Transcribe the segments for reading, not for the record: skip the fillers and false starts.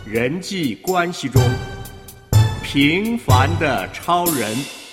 人际关系中平凡的超人。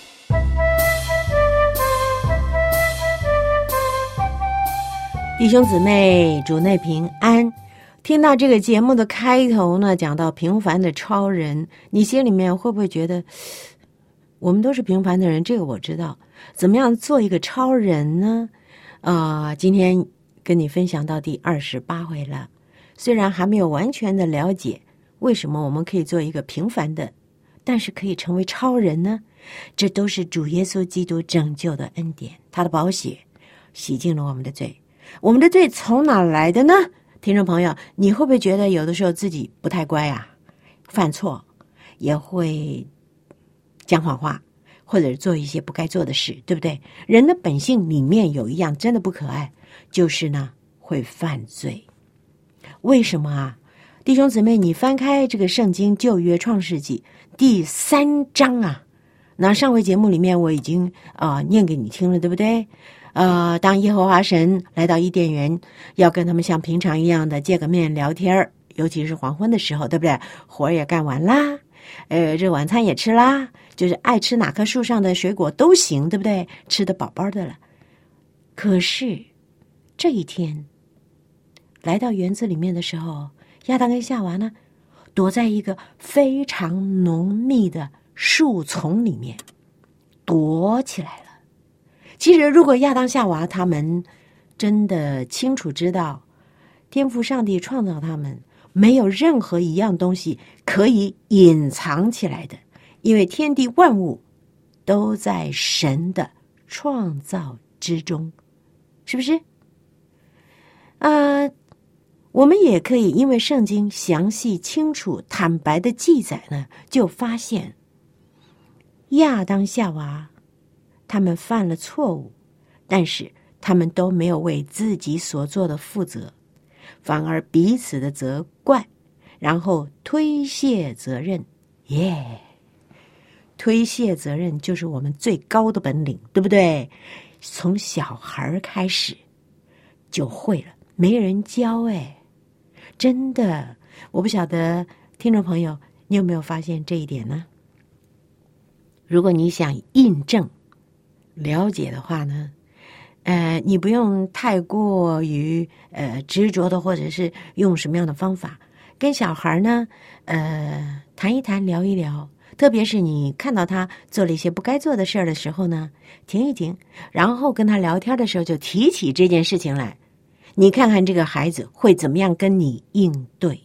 弟兄姊妹，主内平安。听到这个节目的开头呢，讲到平凡的超人，你心里面会不会觉得我们都是平凡的人？这个我知道，怎么样做一个超人呢？今天跟你分享到第28回了，虽然还没有完全的了解为什么我们可以做一个平凡的，但是可以成为超人呢？这都是主耶稣基督拯救的恩典，他的宝血洗净了我们的罪。我们的罪从哪来的呢？听众朋友，你会不会觉得有的时候自己不太乖啊，犯错，也会讲谎话，或者做一些不该做的事，对不对？人的本性里面有一样真的不可爱，就是呢会犯罪。为什么啊？弟兄姊妹，你翻开这个圣经旧约创世纪第3章啊，那上回节目里面我已经念给你听了，对不对？当耶和华神来到伊甸园，要跟他们像平常一样的见个面聊天，尤其是黄昏的时候，对不对？活也干完啦，这晚餐也吃啦，就是爱吃哪棵树上的水果都行，对不对？吃得饱饱的了。可是这一天来到园子里面的时候，亚当跟夏娃呢，躲在一个非常浓密的树丛里面躲起来了。其实如果亚当夏娃他们真的清楚知道天父上帝创造他们，没有任何一样东西可以隐藏起来的，因为天地万物都在神的创造之中，是不是？我们也可以因为圣经详细清楚坦白的记载呢，就发现亚当夏娃他们犯了错误，但是他们都没有为自己所做的负责，反而彼此的责怪，然后推卸责任。推卸责任就是我们最高的本领，对不对？从小孩开始就会了，没人教真的。我不晓得听众朋友你有没有发现这一点呢？如果你想印证了解的话呢，你不用太过于执着的，或者是用什么样的方法跟小孩呢谈一谈，聊一聊。特别是你看到他做了一些不该做的事儿的时候呢，停一停，然后跟他聊天的时候就提起这件事情来，你看看这个孩子会怎么样跟你应对。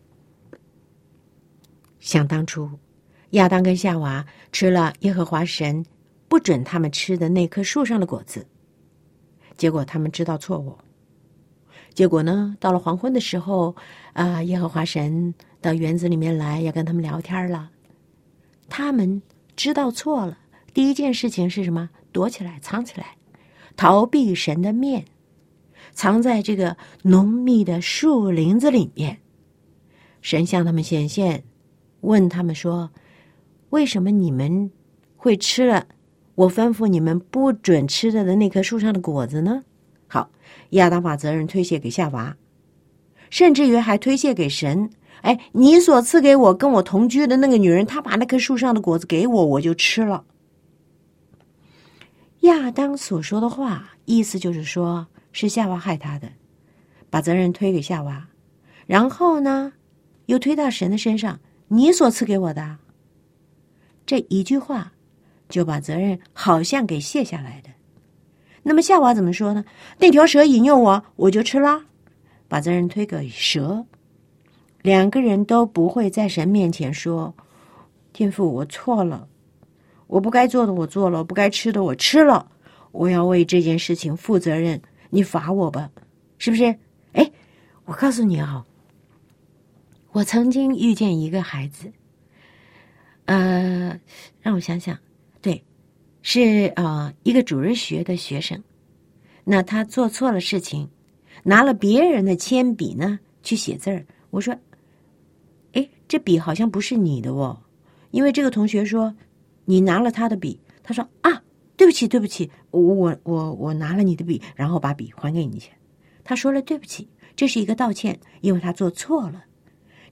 想当初亚当跟夏娃吃了耶和华神不准他们吃的那棵树上的果子，结果他们知道错误，结果呢到了黄昏的时候耶和华神到园子里面来要跟他们聊天了，他们知道错了，第一件事情是什么？躲起来，藏起来，逃避神的面，藏在这个浓密的树林子里面。神向他们显现，问他们说，为什么你们会吃了我吩咐你们不准吃的那棵树上的果子呢？好，亚当把责任推卸给夏娃，甚至于还推卸给神。你所赐给我跟我同居的那个女人，她把那棵树上的果子给我，我就吃了。亚当所说的话意思就是说是夏娃害他的，把责任推给夏娃，然后呢又推到神的身上，你所赐给我的。这一句话就把责任好像给卸下来的。那么夏娃怎么说呢？那条蛇引诱我，我就吃了，把责任推给蛇。两个人都不会在神面前说，天父我错了，我不该做的我做了，我不该吃的我吃了，我要为这件事情负责任，你罚我吧，是不是？我告诉你我曾经遇见一个孩子，让我想想，对，是一个主日学的学生，那他做错了事情，拿了别人的铅笔呢去写字儿。我说这笔好像不是你的因为这个同学说你拿了他的笔，他说对不起，我拿了你的笔，然后把笔还给你去。他说了对不起，这是一个道歉，因为他做错了。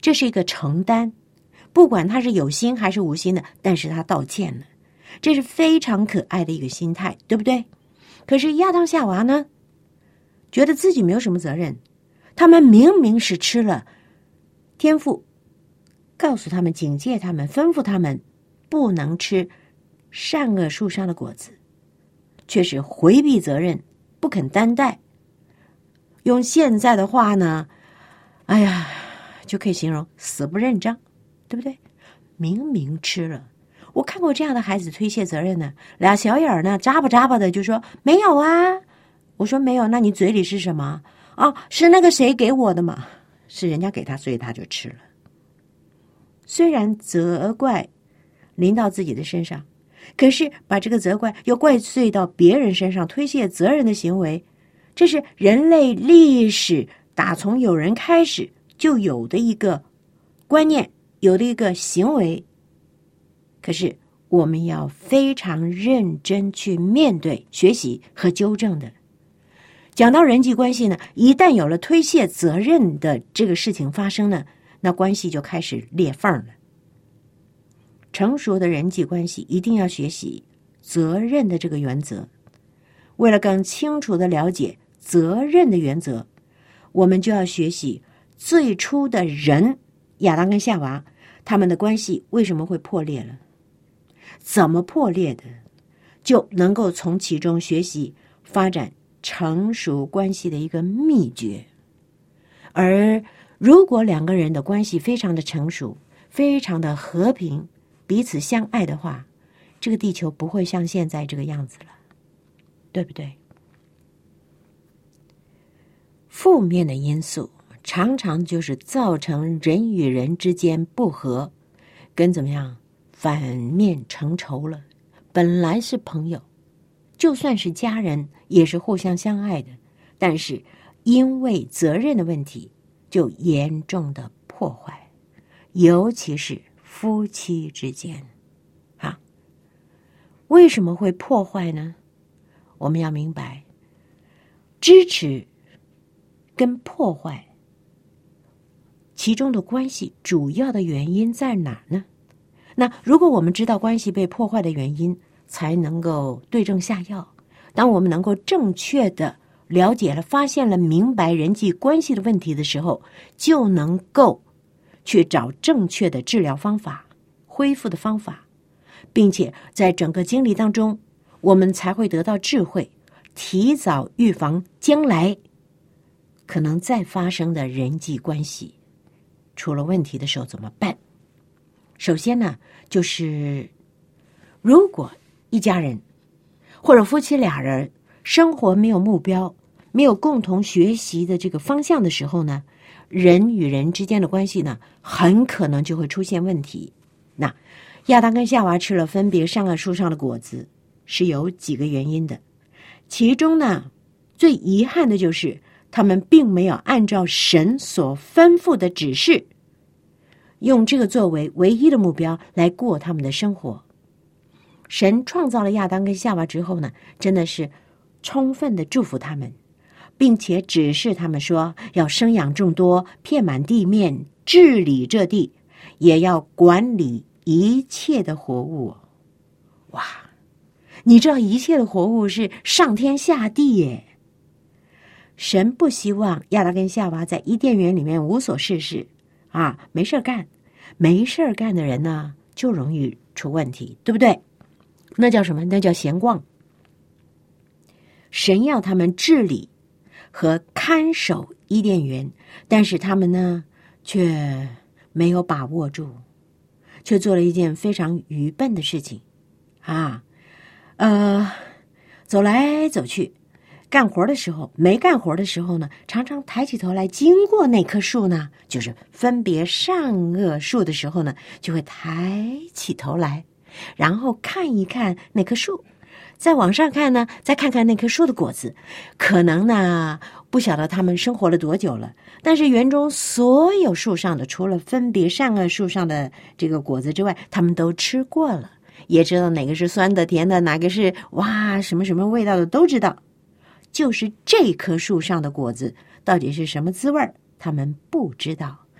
这是一个承担，不管他是有心还是无心的，但是他道歉了，这是非常可爱的一个心态，对不对？可是亚当夏娃呢，觉得自己没有什么责任，他们明明是吃了天父告诉他们、警戒他们、吩咐他们不能吃善恶树上的果子，却是回避责任，不肯担待。用现在的话呢，哎呀，就可以形容死不认账，对不对？明明吃了，我看过这样的孩子推卸责任呢，俩小眼儿呢眨巴眨巴的就说没有啊。我说没有，那你嘴里是什么啊？是那个谁给我的嘛？是人家给他，所以他就吃了。虽然责怪临到自己的身上，可是把这个责怪又怪罪到别人身上，推卸责任的行为，这是人类历史打从有人开始就有的一个观念，有的一个行为。可是我们要非常认真去面对、学习和纠正的。讲到人际关系呢，一旦有了推卸责任的这个事情发生呢，那关系就开始裂缝了。成熟的人际关系一定要学习责任的这个原则。为了更清楚的了解责任的原则，我们就要学习最初的人亚当跟夏娃他们的关系为什么会破裂了，怎么破裂的，就能够从其中学习发展成熟关系的一个秘诀。而如果两个人的关系非常的成熟，非常的和平，彼此相爱的话，这个地球不会像现在这个样子了，对不对？负面的因素常常就是造成人与人之间不和，跟怎么样反面成仇了。本来是朋友，就算是家人也是互相相爱的，但是因为责任的问题就严重的破坏，尤其是夫妻之间啊。为什么会破坏呢？我们要明白，支持跟破坏其中的关系主要的原因在哪呢？那如果我们知道关系被破坏的原因，才能够对症下药。当我们能够正确的了解了、发现了、明白人际关系的问题的时候，就能够去找正确的治疗方法、恢复的方法，并且在整个经历当中，我们才会得到智慧，提早预防将来可能再发生的人际关系出了问题的时候怎么办。首先呢，就是如果一家人或者夫妻俩人生活没有目标，没有共同学习的这个方向的时候呢，人与人之间的关系呢，很可能就会出现问题。那亚当跟夏娃吃了分别善恶树上的果子，是有几个原因的。其中呢，最遗憾的就是他们并没有按照神所吩咐的指示，用这个作为唯一的目标来过他们的生活。神创造了亚当跟夏娃之后呢，真的是充分的祝福他们，并且指示他们说要生养众多，遍满地面，治理这地，也要管理一切的活物。哇，你知道一切的活物是上天下地耶。神不希望亚当跟夏娃在伊甸园里面无所事事啊，没事干。没事干的人呢，就容易出问题，对不对？那叫什么？那叫闲逛。神要他们治理和看守伊甸园，但是他们呢，却没有把握住，却做了一件非常愚笨的事情啊。走来走去，干活的时候，没干活的时候呢，常常抬起头来经过那棵树呢，就是分别善恶树的时候呢，就会抬起头来，然后看一看那棵树，再往上看呢，再看看那棵树的果子。可能呢，不晓得他们生活了多久了，但是园中所有树上的，除了分别善恶树上的这个果子之外，他们都吃过了，也知道哪个是酸的、甜的，哪个是哇什么什么味道的都知道。就是这棵树上的果子到底是什么滋味，他们不知道，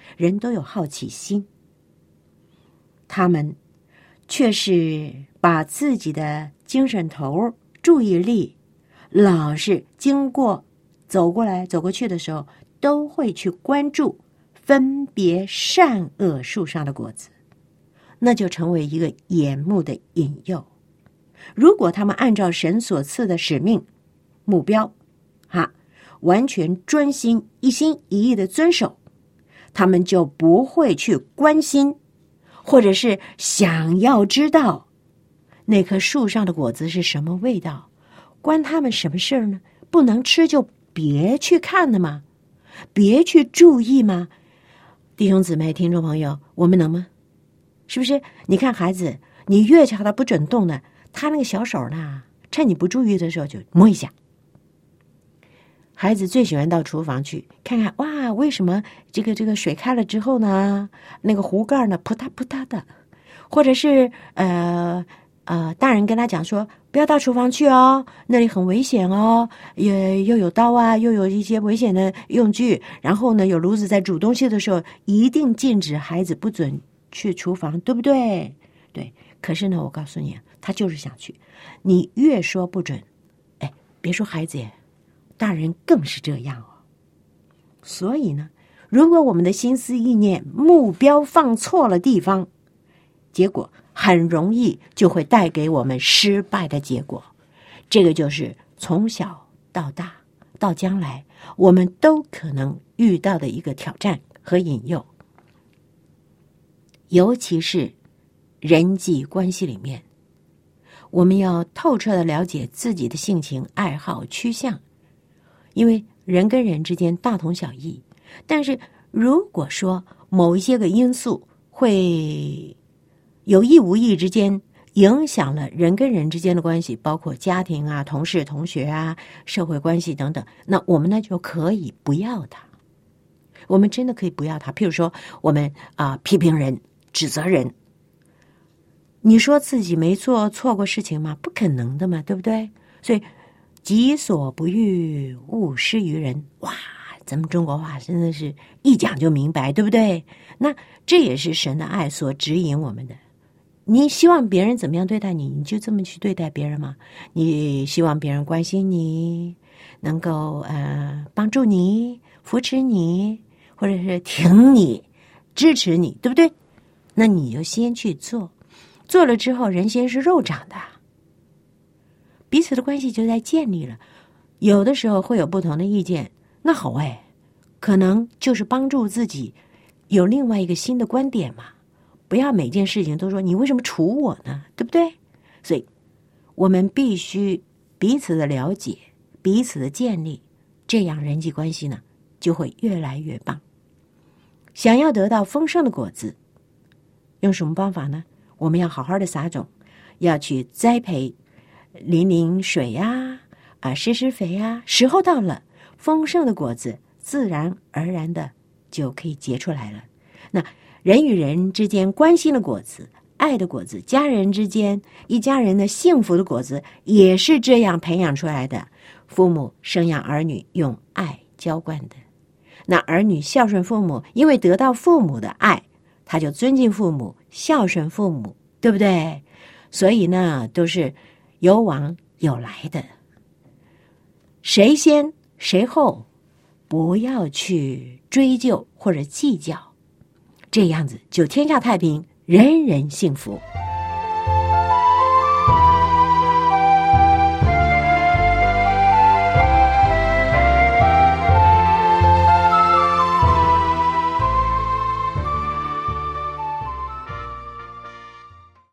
人都有好奇心，他们却是把自己的精神头、注意力，老是走过来走过去的时候，都会去关注分别善恶树上的果子，那就成为一个眼目的引诱。如果他们按照神所赐的使命目标完全专心一心一意的遵守，他们就不会去关心或者是想要知道那棵树上的果子是什么味道，关他们什么事儿呢？不能吃就别去看了吗？别去注意吗？弟兄姊妹、听众朋友，我们能吗？是不是？你看孩子，你越叫他不准动呢，他那个小手呢，趁你不注意的时候就摸一下。孩子最喜欢到厨房去看看，哇，为什么这个水开了之后呢，那个壶盖呢扑嗒扑嗒的，或者是大人跟他讲说，不要到厨房去哦，那里很危险哦，又有刀啊，又有一些危险的用具，然后呢有炉子在煮东西的时候，一定禁止孩子不准去厨房，对不对？对。可是呢，我告诉你，他就是想去，你越说不准，别说孩子耶，大人更是这样哦。所以呢，如果我们的心思意念目标放错了地方，结果很容易就会带给我们失败的结果。这个就是从小到大到将来我们都可能遇到的一个挑战和引诱，尤其是人际关系里面，我们要透彻的了解自己的性情、爱好、趋向，因为人跟人之间大同小异，但是如果说某一些个因素会有意无意之间影响了人跟人之间的关系，包括家庭啊、同事、同学啊、社会关系等等，那我们呢就可以不要它。我们真的可以不要它。譬如说，我们批评人、指责人，你说自己没错过事情吗？不可能的嘛，对不对？所以己所不欲，勿施于人。哇，咱们中国话真的是一讲就明白，对不对？那这也是神的爱所指引我们的。你希望别人怎么样对待你，你就这么去对待别人吗？你希望别人关心你，能够帮助你、扶持你，或者是挺你、支持你，对不对？那你就先去做，做了之后，人先是肉长的，彼此的关系就在建立了。有的时候会有不同的意见，那好可能就是帮助自己有另外一个新的观点嘛。不要每件事情都说你为什么处我呢，对不对？所以我们必须彼此的了解，彼此的建立，这样人际关系呢就会越来越棒。想要得到丰盛的果子，用什么方法呢？我们要好好的撒种，要去栽培，淋水施肥时候到了，丰盛的果子自然而然的就可以结出来了。那人与人之间关心的果子、爱的果子，家人之间一家人的幸福的果子，也是这样培养出来的。父母生养儿女用爱浇灌的，那儿女孝顺父母，因为得到父母的爱，他就尊敬父母、孝顺父母，对不对？所以呢，都是有往有来的。谁先谁后，不要去追究或者计较，这样子就天下太平，人人幸福。